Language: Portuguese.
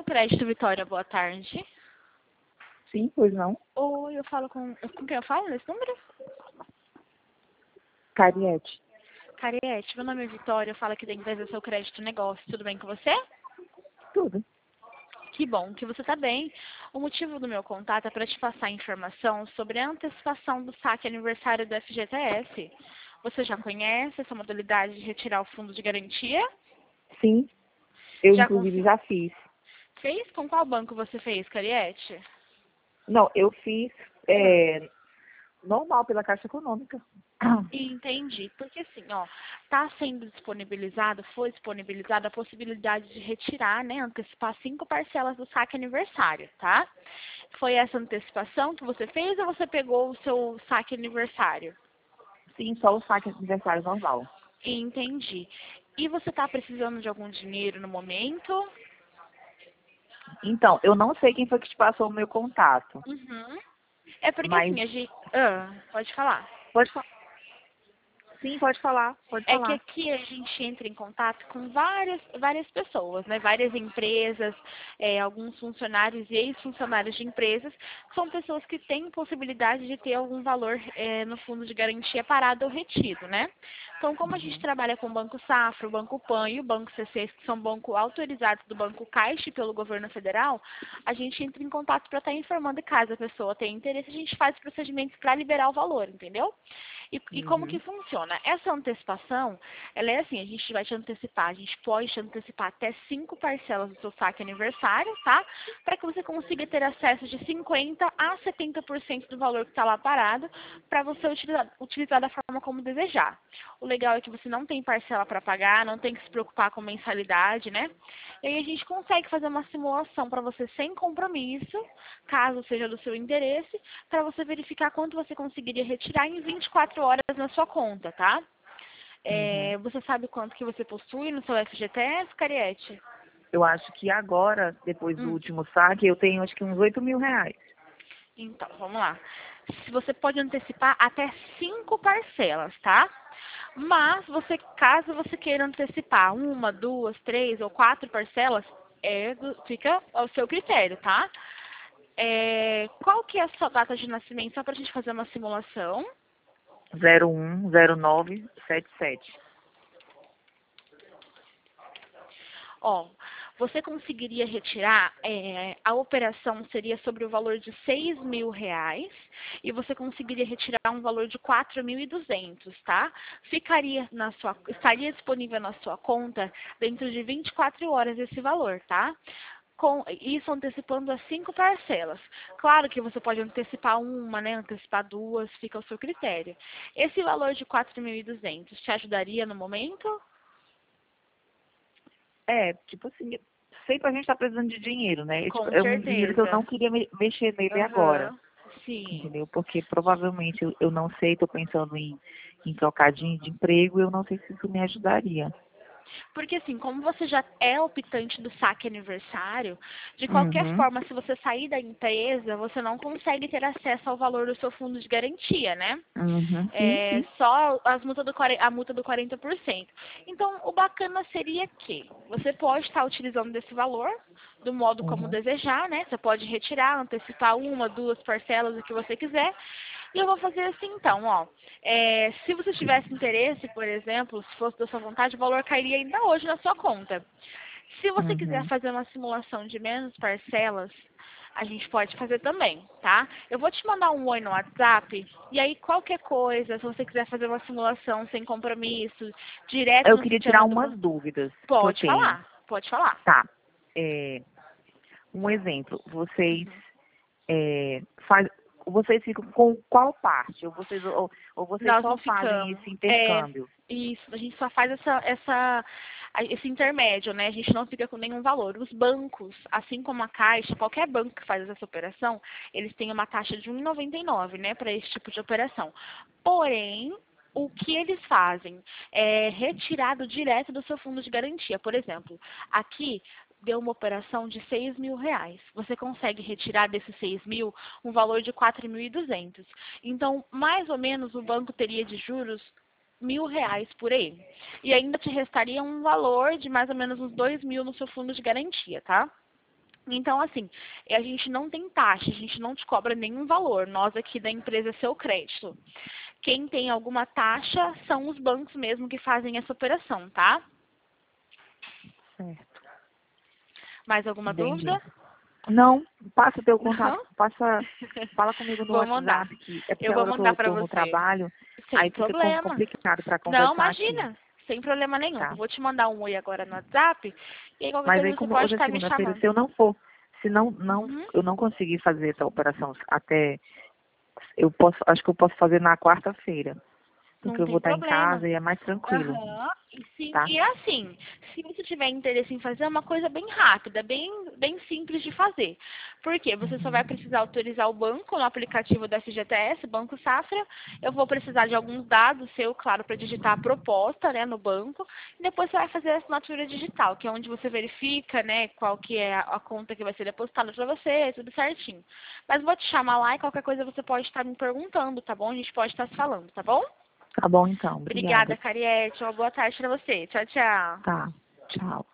o Crédito Vitória, boa tarde. Sim, pois não. Oi, eu falo com quem eu falo nesse número? Cariete. Cariete, meu nome é Vitória, eu falo aqui da empresa Seu Crédito Negócio, tudo bem com você? Tudo. Que bom que você está bem. O motivo do meu contato é para te passar informação sobre a antecipação do saque aniversário do FGTS. Você já conhece essa modalidade de retirar o fundo de garantia? Sim, eu Já inclusive já fiz. fez? Com qual banco você fez, Cariete? Não, eu fiz normal pela Caixa Econômica. Entendi, porque assim, ó, tá sendo disponibilizado, foi disponibilizada a possibilidade de retirar, né, antecipar 5 parcelas do saque aniversário, tá? Foi essa antecipação que você fez ou você pegou o seu saque aniversário? Sim, só o saque aniversário normal. Entendi. E você tá precisando de algum dinheiro no momento? Então, eu não sei quem foi que te passou o meu contato, Uhum. É porque mas assim, a gente... pode falar. pode falar. Sim, pode falar, pode É que falar. aqui a gente entra em contato com várias pessoas, né? Várias empresas, alguns funcionários e ex-funcionários de empresas, que são pessoas que têm possibilidade de ter algum valor no fundo de garantia parado ou retido, né? Então, como a gente trabalha com o Banco Safra, o Banco Pan e o Banco CC, que são bancos autorizados do Banco Caixa e pelo governo federal, a gente entra em contato para estar informando, e caso a pessoa tenha interesse, a gente faz procedimentos para liberar o valor, entendeu? E como que Uhum. funciona? Essa antecipação, ela é assim, a gente vai te antecipar, a gente pode te antecipar até 5 parcelas do seu saque aniversário, tá? Para que você consiga ter acesso de 50% a 70% do valor que está lá parado, para você utilizar da forma como desejar. O legal é que você não tem parcela para pagar, não tem que se preocupar com mensalidade, né? E aí a gente consegue fazer uma simulação para você sem compromisso, caso seja do seu interesse, para você verificar quanto você conseguiria retirar em 24 horas na sua conta, tá? Uhum. Você sabe quanto que você possui no seu FGTS, Cariete? Eu acho que agora, depois do Hum. último saque, eu tenho acho que uns 8.000 reais. Então, vamos lá. Se você pode antecipar até 5 parcelas, tá? Mas caso você queira antecipar uma, duas, três ou 4 parcelas, fica ao seu critério, tá? Qual que é a sua data de nascimento? Só para a gente fazer uma simulação. 010977. Ó, você conseguiria retirar, a operação seria sobre o valor de R$ 6.000 e você conseguiria retirar um valor de 4.200, tá? Estaria disponível na sua conta dentro de 24 horas esse valor, tá? Com isso antecipando as 5 parcelas. Claro que você pode antecipar uma, né? Antecipar duas, fica ao seu critério. Esse valor de 4.200 te ajudaria no momento? Tipo assim, sempre a gente tá precisando de dinheiro, né? Tipo, Com é um dinheiro que eu não certeza. queria mexer nele agora, Aham, sim. entendeu? Porque provavelmente eu não sei, tô pensando em trocar de emprego, eu não sei se isso me ajudaria. Porque assim, como você já é optante do saque aniversário, de qualquer Uhum, forma, se você sair da empresa, você não consegue ter acesso ao valor do seu fundo de garantia, né? uhum, sim, sim. Só a multa do 40%. Então, o bacana seria que você pode estar utilizando desse valor do modo como Uhum, desejar, né? Você pode retirar, antecipar uma, duas parcelas, o que você quiser. E eu vou fazer assim então, ó. Se você tivesse interesse, por exemplo, se fosse da sua vontade, o valor cairia ainda hoje na sua conta. Se você quiser uhum. fazer uma simulação de menos parcelas, a gente pode fazer também, tá? Eu vou te mandar um oi no WhatsApp, e aí qualquer coisa, se você quiser fazer uma simulação sem compromisso, direto Eu no queria sistema tirar do umas banco, dúvidas que eu pode tenho. falar, pode falar. Tá. É, um exemplo, Uhum. é, faz, vocês ficam com qual parte? Ou vocês Nós só não fazem ficamos. esse intercâmbio? Isso, a gente só faz esse intermédio, né? A gente não fica com nenhum valor. Os bancos, assim como a Caixa, qualquer banco que faz essa operação, eles têm uma taxa de 1,99, né, para esse tipo de operação. Porém, o que eles fazem é retirado direto do seu fundo de garantia. Por exemplo, aqui deu uma operação de R$ 6.000. Você consegue retirar desses 6.000 um valor de 4.200. Então, mais ou menos, o banco teria de juros R$ 1.000 por aí. E ainda te restaria um valor de mais ou menos uns 2.000 no seu fundo de garantia, tá? Então, assim, a gente não tem taxa, a gente não te cobra nenhum valor. Nós aqui da empresa Seu Crédito. Quem tem alguma taxa são os bancos mesmo que fazem essa operação, tá? Certo. Mais alguma Entendi. dúvida? Não, passa o teu contato, Não? fala comigo no Vou mandar. WhatsApp, que é porque Eu vou agora mandar eu pra tô no você. trabalho, Sem aí fica problema. complicado para Não, conversar aqui, imagina. Sem problema nenhum. Eu tá? vou te mandar um oi agora no WhatsApp. E aí qualquer Mas coisa aí você como pode hoje é estar me segunda-feira, chamando. se eu não for, se Uhum. eu não conseguir fazer essa operação até, eu posso, acho que eu posso fazer na quarta-feira, porque Não eu vou tem estar em problema. casa e é mais tranquilo, Aham. E, sim, tá? e assim, se você tiver interesse em fazer, é uma coisa bem rápida, bem simples de fazer. Por quê? Você só vai Uhum. precisar autorizar o banco no aplicativo da FGTS, Banco Safra. Eu vou precisar de alguns dados seu, claro, para digitar a proposta, né, no banco. E depois você vai fazer a assinatura digital, que é onde você verifica, né, qual que é a conta que vai ser depositada para você, tudo certinho. Mas vou te chamar lá e qualquer coisa você pode estar me perguntando, tá bom? A gente pode estar se falando, tá bom? Tá bom então, obrigada. Obrigada, Cariete. Uma boa tarde pra você. Tchau, tchau. Tá, tchau.